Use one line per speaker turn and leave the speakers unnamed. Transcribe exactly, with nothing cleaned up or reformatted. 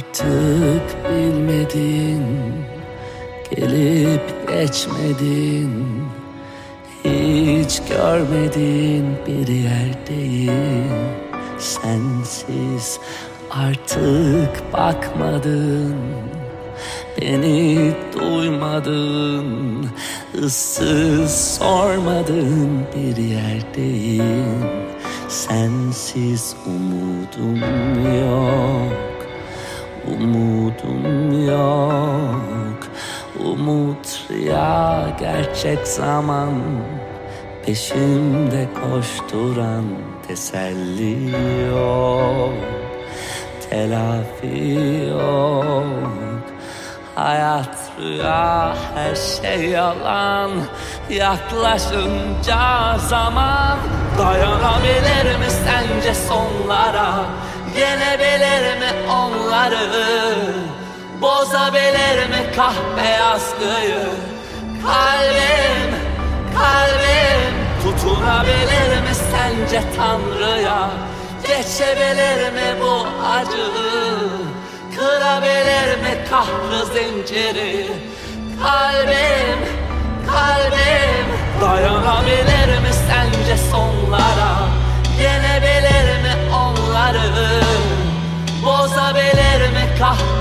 Artık bilmedin, gelip geçmedin, hiç görmedin bir yerdeyim. Sensiz artık bakmadın, beni duymadın, ıssız sormadın bir yerdeyim. Sensiz umudum yok, umudum yok. Umut rüya, gerçek zaman, peşimde koşturan teselli yok, telafi yok. Hayat rüya, her şey yalan. Yaklaşınca zaman, dayanabilir mi sence sonlara? Yenebilir mi onları? Bozabilir mi kahbeyaz kıyı? Kalbim, kalbim tutunabilir mi sence Tanrı'ya? Geçebilir mi bu acıyı? Kırabilir mi kahrı zinciri? Kalbim, kalbim dayanabilir mi sence sonlara? Yenebilir mi onları? Bozabilir mi kahrı